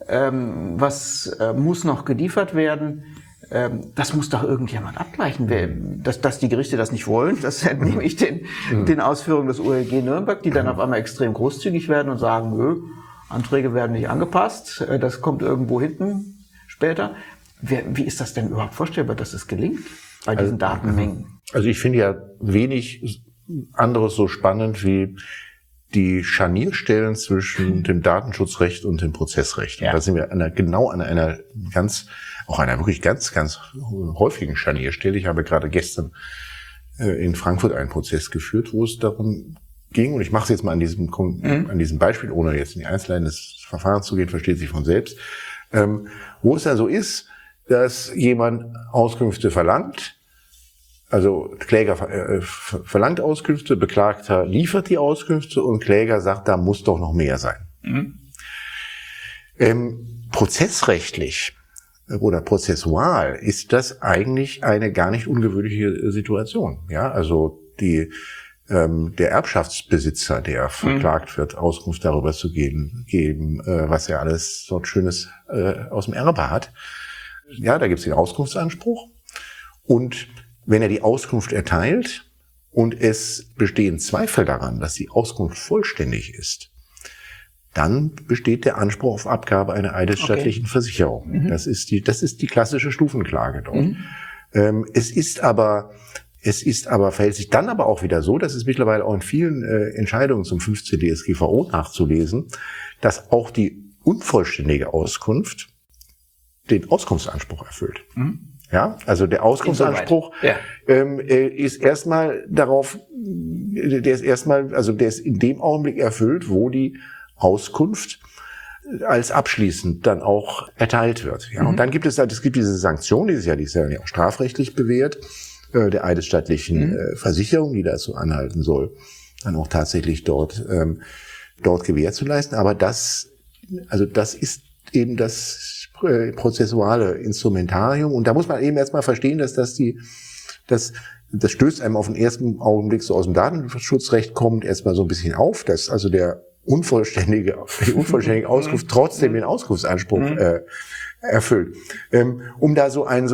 was muss noch geliefert werden, das muss doch irgendjemand abgleichen. Dass die Gerichte das nicht wollen, das entnehme ich den Ausführungen des OLG Nürnberg, die dann auf einmal extrem großzügig werden und sagen, nö, Anträge werden nicht angepasst, das kommt irgendwo hinten später. Wie ist das denn überhaupt vorstellbar, dass es gelingt bei diesen Datenmengen?
Also ich finde ja wenig anderes so spannend wie die Scharnierstellen zwischen dem Datenschutzrecht und dem Prozessrecht. Ja. Und da sind wir an einer wirklich ganz, ganz häufigen Scharnierstelle. Ich habe gerade gestern in Frankfurt einen Prozess geführt, wo es darum ging, und ich mache es jetzt mal an diesem Beispiel, ohne jetzt in die Einzelheiten des Verfahrens zu gehen, versteht sich von selbst, wo es dann so ist, dass jemand Auskünfte verlangt, also Kläger verlangt Auskünfte, Beklagter liefert die Auskünfte und Kläger sagt, da muss doch noch mehr sein. Prozessrechtlich oder prozessual ist das eigentlich eine gar nicht ungewöhnliche Situation. Ja, also der Erbschaftsbesitzer, der verklagt wird, Auskunft darüber zu geben, was er alles dort Schönes aus dem Erbe hat. Ja, da gibt es den Auskunftsanspruch. Und wenn er die Auskunft erteilt und es bestehen Zweifel daran, dass die Auskunft vollständig ist, dann besteht der Anspruch auf Abgabe einer eidesstattlichen Versicherung. Das ist die klassische Stufenklage dort. Es verhält sich dann aber auch wieder so, das ist mittlerweile auch in vielen Entscheidungen zum 15 DSGVO nachzulesen, dass auch die unvollständige Auskunft den Auskunftsanspruch erfüllt. Ja, also der Auskunftsanspruch ist erstmal der ist in dem Augenblick erfüllt, wo die Auskunft als abschließend dann auch erteilt wird. Ja, und dann gibt es diese Sanktion, die ist ja auch strafrechtlich bewährt, der eidesstattlichen Versicherung, die dazu anhalten soll, dann auch tatsächlich dort Gewähr zu leisten. Aber das ist eben das prozessuale Instrumentarium. Und da muss man eben erstmal verstehen, dass das stößt einem auf den ersten Augenblick so aus dem Datenschutzrecht kommt erstmal so ein bisschen auf, dass also die unvollständige Auskunft trotzdem den Auskunftsanspruch erfüllt. Um da so einen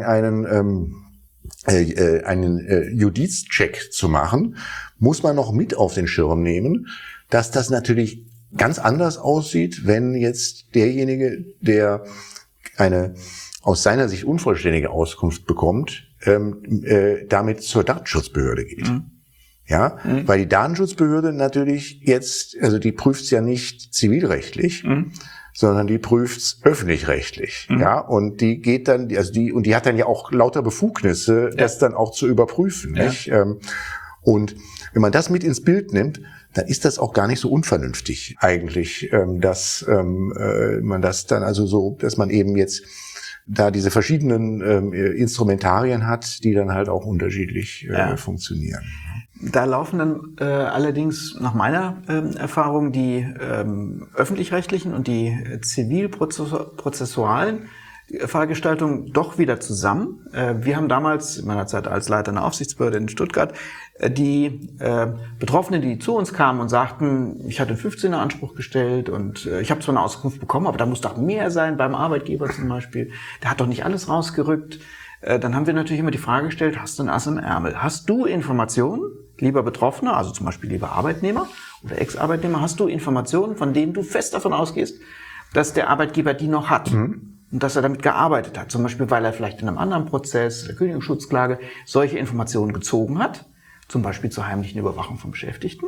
Judizcheck zu machen, muss man noch mit auf den Schirm nehmen, dass das natürlich ganz anders aussieht, wenn jetzt derjenige, der eine aus seiner Sicht unvollständige Auskunft bekommt, damit zur Datenschutzbehörde geht. Ja, weil die Datenschutzbehörde natürlich jetzt, also die prüft's ja nicht zivilrechtlich, sondern die prüft's öffentlich-rechtlich. Ja, und die geht dann, die hat dann ja auch lauter Befugnisse, das dann auch zu überprüfen, nicht? Und wenn man das mit ins Bild nimmt, dann ist das auch gar nicht so unvernünftig eigentlich, dass man das dann also so, dass man eben jetzt da diese verschiedenen Instrumentarien hat, die dann halt auch unterschiedlich funktionieren.
Da laufen dann allerdings nach meiner Erfahrung die öffentlich-rechtlichen und die zivilprozessualen Fahrgestaltung doch wieder zusammen. Wir haben damals, in meiner Zeit als Leiter einer Aufsichtsbehörde in Stuttgart, die Betroffenen, die zu uns kamen und sagten, ich hatte einen 15er Anspruch gestellt und ich habe zwar eine Auskunft bekommen, aber da muss doch mehr sein beim Arbeitgeber zum Beispiel. Der hat doch nicht alles rausgerückt. Dann haben wir natürlich immer die Frage gestellt, hast du ein Ass im Ärmel? Hast du Informationen, lieber Betroffener, also zum Beispiel lieber Arbeitnehmer oder Ex-Arbeitnehmer, hast du Informationen, von denen du fest davon ausgehst, dass der Arbeitgeber die noch hat? Und dass er damit gearbeitet hat, zum Beispiel, weil er vielleicht in einem anderen Prozess, der Kündigungsschutzklage, solche Informationen gezogen hat, zum Beispiel zur heimlichen Überwachung von Beschäftigten.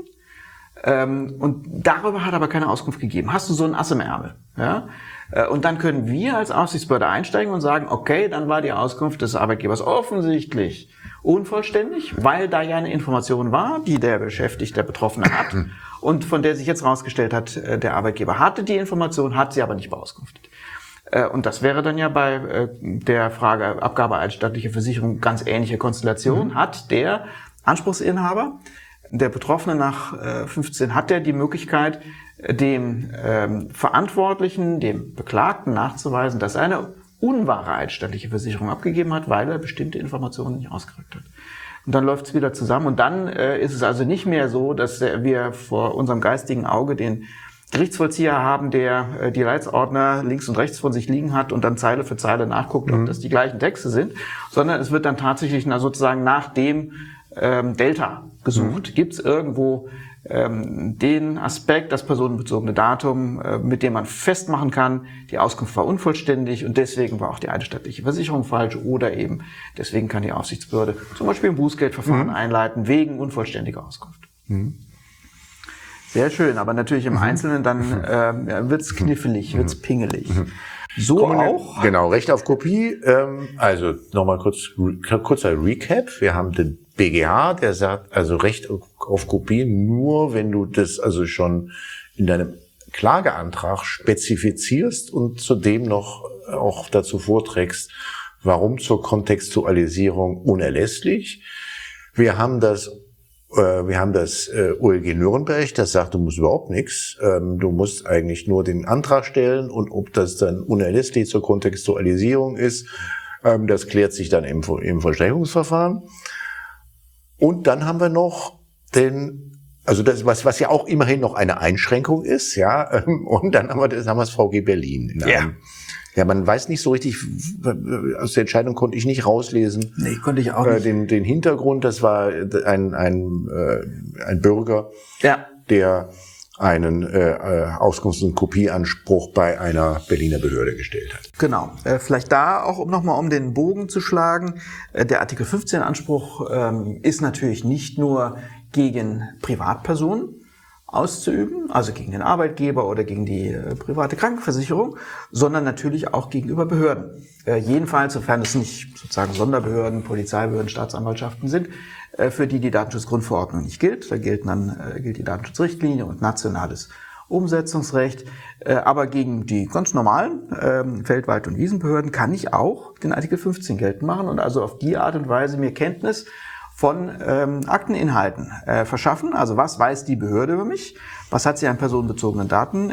Und darüber hat er aber keine Auskunft gegeben. Hast du so ein Ass im Ärmel? Ja? Und dann können wir als Aufsichtsbehörde einsteigen und sagen, okay, dann war die Auskunft des Arbeitgebers offensichtlich unvollständig, weil da ja eine Information war, die der Beschäftigte, der Betroffene hat und von der sich jetzt rausgestellt hat, der Arbeitgeber hatte die Information, hat sie aber nicht beauskunftet. Und das wäre dann ja bei der Frage Abgabe eidesstattlicher Versicherung ganz ähnliche Konstellation. Hat der Anspruchsinhaber, der Betroffene nach 15, hat der die Möglichkeit, dem Verantwortlichen, dem Beklagten nachzuweisen, dass er eine unwahre eidesstattliche Versicherung abgegeben hat, weil er bestimmte Informationen nicht ausgerückt hat. Und dann läuft es wieder zusammen. Und dann ist es also nicht mehr so, dass wir vor unserem geistigen Auge den Gerichtsvollzieher haben, der die Leitsordner links und rechts von sich liegen hat und dann Zeile für Zeile nachguckt, ob das die gleichen Texte sind, sondern es wird dann tatsächlich sozusagen nach dem Delta gesucht. Gibt es irgendwo den Aspekt, das personenbezogene Datum, mit dem man festmachen kann, die Auskunft war unvollständig und deswegen war auch die eidesstattliche Versicherung falsch oder eben deswegen kann die Aufsichtsbehörde zum Beispiel ein Bußgeldverfahren einleiten wegen unvollständiger Auskunft. Sehr schön, aber natürlich im Einzelnen dann wird's knifflig, wird's pingelig. So auch?
Genau, Recht auf Kopie. Also nochmal kurzer Recap. Wir haben den BGH, der sagt, also Recht auf Kopie nur, wenn du das also schon in deinem Klageantrag spezifizierst und zudem noch auch dazu vorträgst, warum zur Kontextualisierung unerlässlich. Wir haben das OLG Nürnberg, das sagt, du musst überhaupt nichts. Du musst eigentlich nur den Antrag stellen und ob das dann unerlässlich zur Kontextualisierung ist, das klärt sich dann im Vollstreckungsverfahren. Und dann haben wir noch Denn also das, was ja auch immerhin noch eine Einschränkung ist, ja. Und dann haben wir das VG Berlin. Ja, man weiß nicht so richtig, aus der Entscheidung konnte ich nicht rauslesen.
Nee, konnte ich auch nicht.
Den Hintergrund, das war ein Bürger, der einen Auskunfts- und Kopieanspruch bei einer Berliner Behörde gestellt hat.
Genau. Vielleicht da auch, um den Bogen zu schlagen. Der Artikel 15 Anspruch ist natürlich nicht nur gegen Privatpersonen auszuüben, also gegen den Arbeitgeber oder gegen die private Krankenversicherung, sondern natürlich auch gegenüber Behörden. Jedenfalls, sofern es nicht sozusagen Sonderbehörden, Polizeibehörden, Staatsanwaltschaften sind, für die Datenschutzgrundverordnung nicht gilt. Da gilt die Datenschutzrichtlinie und nationales Umsetzungsrecht. Aber gegen die ganz normalen Feldwald- und Wiesenbehörden kann ich auch den Artikel 15 geltend machen und also auf die Art und Weise mir Kenntnis von Akteninhalten verschaffen. Also was weiß die Behörde über mich? Was hat sie an personenbezogenen Daten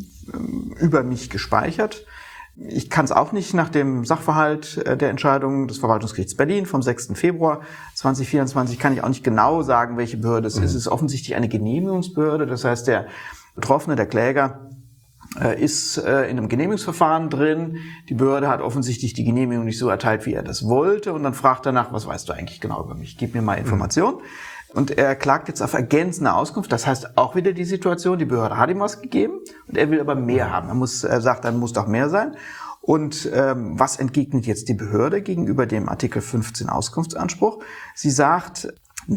über mich gespeichert? Ich kann es auch nicht nach dem Sachverhalt der Entscheidung des Verwaltungsgerichts Berlin vom 6. Februar 2024 kann ich auch nicht genau sagen, welche Behörde es ist. Es ist offensichtlich eine Genehmigungsbehörde. Das heißt, der Betroffene, der Kläger, ist in einem Genehmigungsverfahren drin. Die Behörde hat offensichtlich die Genehmigung nicht so erteilt, wie er das wollte. Und dann fragt er nach, was weißt du eigentlich genau über mich? Gib mir mal Informationen. Und er klagt jetzt auf ergänzende Auskunft. Das heißt auch wieder die Situation, die Behörde hat ihm was gegeben und er will aber mehr haben. Er sagt, dann muss doch mehr sein. Und was entgegnet jetzt die Behörde gegenüber dem Artikel 15 Auskunftsanspruch? Sie sagt,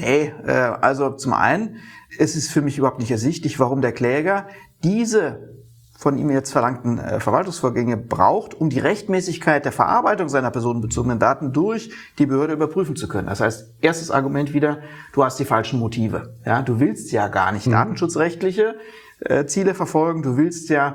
also zum einen, es ist für mich überhaupt nicht ersichtlich, warum der Kläger diese von ihm jetzt verlangten Verwaltungsvorgänge braucht, um die Rechtmäßigkeit der Verarbeitung seiner personenbezogenen Daten durch die Behörde überprüfen zu können. Das heißt, erstes Argument wieder, du hast die falschen Motive. Ja, du willst ja gar nicht datenschutzrechtliche Ziele verfolgen. Du willst ja,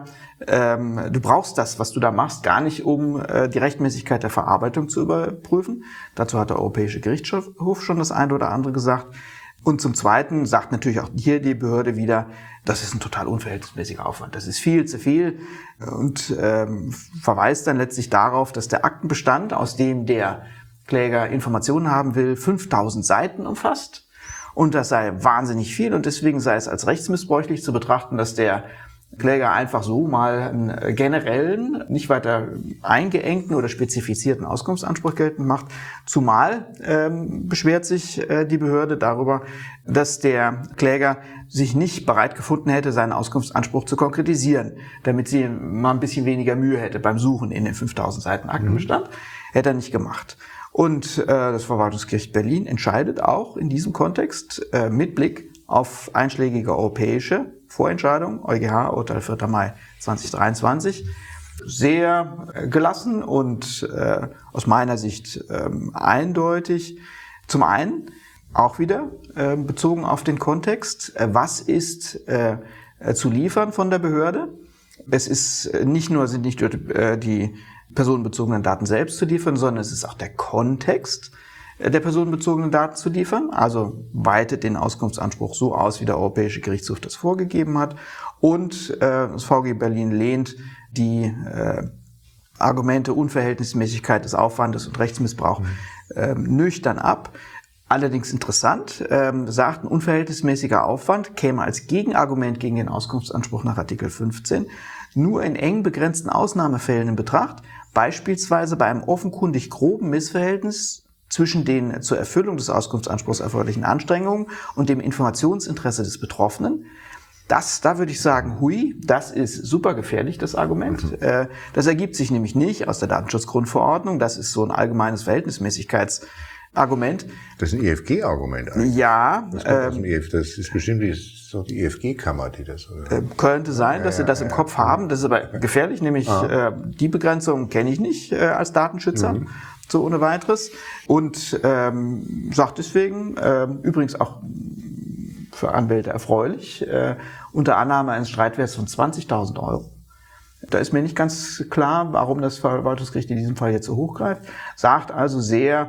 du brauchst das, was du da machst, gar nicht, um die Rechtmäßigkeit der Verarbeitung zu überprüfen. Dazu hat der Europäische Gerichtshof schon das eine oder andere gesagt. Und zum Zweiten sagt natürlich auch hier die Behörde wieder, das ist ein total unverhältnismäßiger Aufwand. Das ist viel zu viel und verweist dann letztlich darauf, dass der Aktenbestand, aus dem der Kläger Informationen haben will, 5000 Seiten umfasst. Und das sei wahnsinnig viel und deswegen sei es als rechtsmissbräuchlich zu betrachten, dass der Kläger einfach so mal einen generellen, nicht weiter eingeengten oder spezifizierten Auskunftsanspruch geltend macht. Zumal beschwert sich die Behörde darüber, dass der Kläger sich nicht bereit gefunden hätte, seinen Auskunftsanspruch zu konkretisieren, damit sie mal ein bisschen weniger Mühe hätte beim Suchen in den 5000 Seiten Aktenbestand. Hätte er nicht gemacht. Und das Verwaltungsgericht Berlin entscheidet auch in diesem Kontext mit Blick auf einschlägige europäische Vorentscheidung, EuGH, Urteil 4. Mai 2023, sehr gelassen und aus meiner Sicht eindeutig. Zum einen auch wieder bezogen auf den Kontext, was ist zu liefern von der Behörde? Es ist sind nicht nur die personenbezogenen Daten selbst zu liefern, sondern es ist auch der Kontext der personenbezogenen Daten zu liefern, also weitet den Auskunftsanspruch so aus, wie der Europäische Gerichtshof das vorgegeben hat. Und das VG Berlin lehnt die Argumente Unverhältnismäßigkeit des Aufwandes und Rechtsmissbrauch nüchtern ab. Allerdings interessant, sagt, ein unverhältnismäßiger Aufwand käme als Gegenargument gegen den Auskunftsanspruch nach Artikel 15 nur in eng begrenzten Ausnahmefällen in Betracht, beispielsweise bei einem offenkundig groben Missverhältnis zwischen den zur Erfüllung des Auskunftsanspruchs erforderlichen Anstrengungen und dem Informationsinteresse des Betroffenen. Da würde ich sagen, das ist super gefährlich, das Argument. Das ergibt sich nämlich nicht aus der Datenschutzgrundverordnung. Das ist so ein allgemeines Verhältnismäßigkeitsargument.
Das ist ein EFG-Argument eigentlich.
Ja.
Das ist bestimmt die EFG-Kammer, die das...
Könnte sein, dass sie das im Kopf haben. Das ist aber gefährlich, nämlich die Begrenzung kenne ich nicht als Datenschützer. So ohne weiteres. Und sagt deswegen, übrigens auch für Anwälte erfreulich, unter Annahme eines Streitwerts von 20.000 €. Da ist mir nicht ganz klar, warum das Verwaltungsgericht in diesem Fall jetzt so hochgreift. Sagt also sehr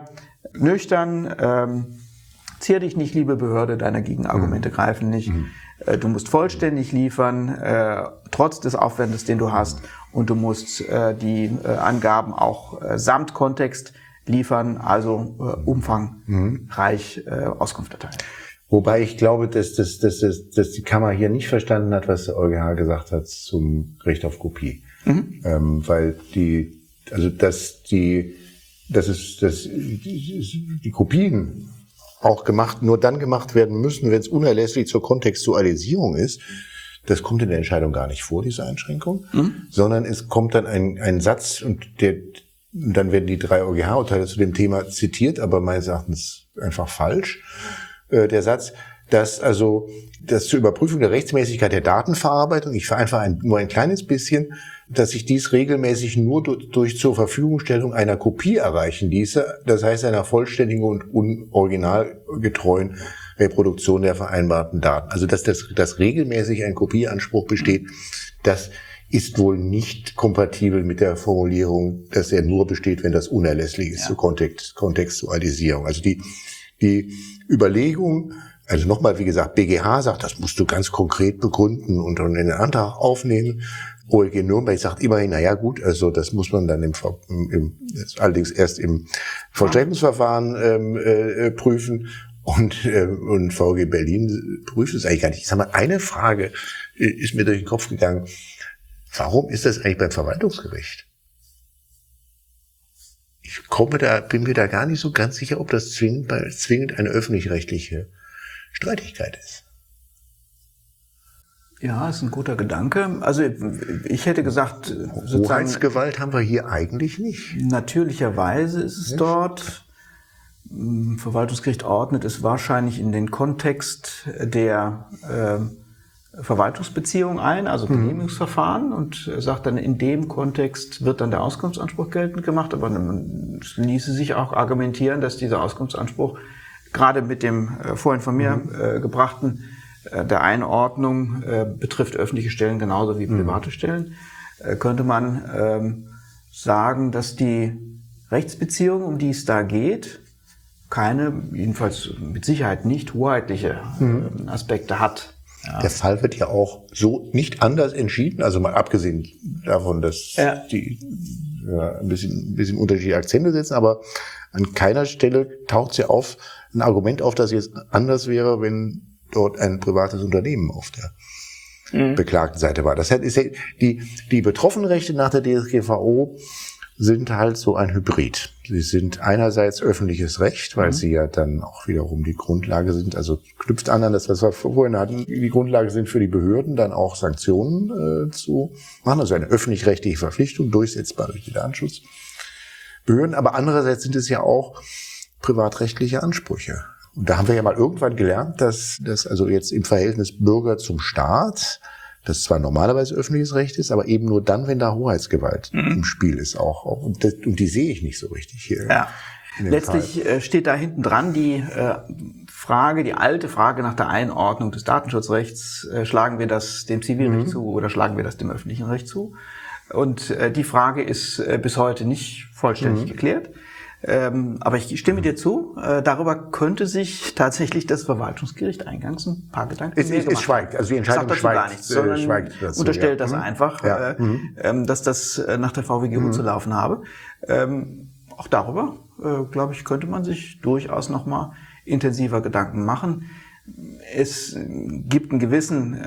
nüchtern, zier dich nicht, liebe Behörde, deine Gegenargumente greifen nicht. Du musst vollständig liefern, trotz des Aufwandes, den du hast. Und du musst die Angaben auch samt Kontext liefern, also umfangreich Auskunft erteilen.
Wobei ich glaube, dass die Kammer hier nicht verstanden hat, was der EuGH gesagt hat zum Recht auf Kopie. Weil die Kopien auch nur dann gemacht werden müssen, wenn es unerlässlich zur Kontextualisierung ist. Das kommt in der Entscheidung gar nicht vor, diese Einschränkung, sondern es kommt dann ein Satz und dann werden die 3 EuGH-Urteile zu dem Thema zitiert, aber meines Erachtens einfach falsch. Der Satz, dass zur Überprüfung der Rechtmäßigkeit der Datenverarbeitung, ich vereinfache nur ein kleines bisschen, dass sich dies regelmäßig nur durch zur Verfügungstellung einer Kopie erreichen ließe, das heißt einer vollständigen und originalgetreuen Reproduktion der vereinbarten Daten. Also dass regelmäßig ein Kopieanspruch besteht, das ist wohl nicht kompatibel mit der Formulierung, dass er nur besteht, wenn das unerlässlich ist zur Kontextualisierung. Also die Überlegung, also nochmal, wie gesagt, BGH sagt, das musst du ganz konkret begründen und dann in den Antrag aufnehmen. OLG Nürnberg sagt immerhin, naja gut, also das muss man dann allerdings erst im Vollstreckungsverfahren prüfen und VG Berlin prüft es eigentlich gar nicht. Ich sag mal, eine Frage ist mir durch den Kopf gegangen. Warum ist das eigentlich beim Verwaltungsgericht? Bin mir da gar nicht so ganz sicher, ob das zwingend eine öffentlich-rechtliche Streitigkeit ist.
Ja, ist ein guter Gedanke. Also ich hätte gesagt,
Hoheitsgewalt haben wir hier eigentlich nicht.
Natürlicherweise ist es dort. Verwaltungsgericht ordnet es wahrscheinlich in den Kontext der Verwaltungsbeziehung ein, also Genehmigungsverfahren, und sagt dann, in dem Kontext wird dann der Auskunftsanspruch geltend gemacht, aber man ließe sich auch argumentieren, dass dieser Auskunftsanspruch gerade mit dem vorhin von mir gebrachten der Einordnung betrifft öffentliche Stellen genauso wie private Stellen, könnte man sagen, dass die Rechtsbeziehung, um die es da geht, keine, jedenfalls mit Sicherheit nicht hoheitliche Aspekte hat.
Ja. Der Fall wird ja auch so nicht anders entschieden, also mal abgesehen davon, dass die ein bisschen unterschiedliche Akzente setzen, aber an keiner Stelle taucht ein Argument auf, das jetzt anders wäre, wenn dort ein privates Unternehmen auf der beklagten Seite war. Das heißt, die Betroffenenrechte nach der DSGVO sind halt so ein Hybrid. Sie sind einerseits öffentliches Recht, weil sie ja dann auch wiederum die Grundlage sind, also knüpft an das, was wir vorhin hatten, die Grundlage sind für die Behörden, dann auch Sanktionen zu machen, also eine öffentlich-rechtliche Verpflichtung, durchsetzbar durch die Datenschutzbehörden, aber andererseits sind es ja auch privatrechtliche Ansprüche. Und da haben wir ja mal irgendwann gelernt, dass das also jetzt im Verhältnis Bürger zum Staat, das zwar normalerweise öffentliches Recht ist, aber eben nur dann, wenn da Hoheitsgewalt im Spiel ist auch. Und die sehe ich nicht so richtig hier.
Ja. Letztlich steht da hinten dran die alte Frage nach der Einordnung des Datenschutzrechts. Schlagen wir das dem Zivilrecht zu oder schlagen wir das dem öffentlichen Recht zu? Und die Frage ist bis heute nicht vollständig geklärt. Aber ich stimme dir zu, darüber könnte sich tatsächlich das Verwaltungsgericht eingangs ein paar Gedanken
mehr gemacht. Es schweigt, also die Entscheidung
gar nichts, sondern dazu, unterstellt das einfach, dass das nach der VWGO zu laufen habe. Auch darüber, glaube ich, könnte man sich durchaus noch mal intensiver Gedanken machen. Es gibt einen gewissen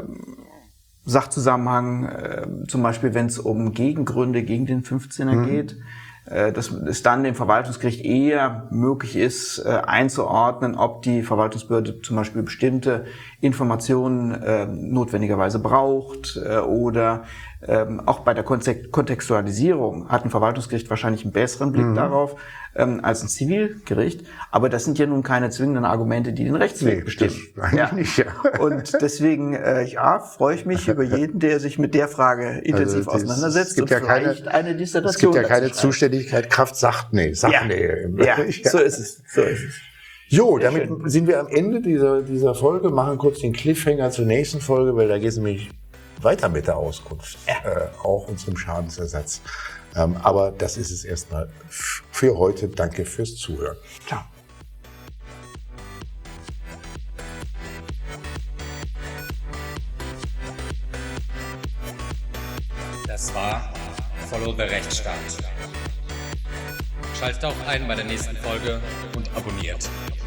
Sachzusammenhang, zum Beispiel wenn es um Gegengründe gegen den 15er geht, dass es dann dem Verwaltungsgericht eher möglich ist, einzuordnen, ob die Verwaltungsbehörde zum Beispiel bestimmte Informationen notwendigerweise braucht oder auch bei der Kontextualisierung hat ein Verwaltungsgericht wahrscheinlich einen besseren Blick darauf als ein Zivilgericht. Aber das sind ja nun keine zwingenden Argumente, die den Rechtsweg bestimmen.
Nicht, ja.
Und deswegen freue ich mich über jeden, der sich mit der Frage intensiv auseinandersetzt und vielleicht eine Dissertation.
Es gibt ja keine Zuständigkeit Kraft Sachnähe.
Ja, so ist es.
Jo, damit sind wir am Ende dieser Folge, machen kurz den Cliffhanger zur nächsten Folge, weil da geht es nämlich weiter mit der Auskunft, auch unserem Schadensersatz. Aber das ist es erstmal für heute. Danke fürs Zuhören.
Ciao.
Das war Follow the Rechtsstaat. Schaltet auch ein bei der nächsten Folge und abonniert.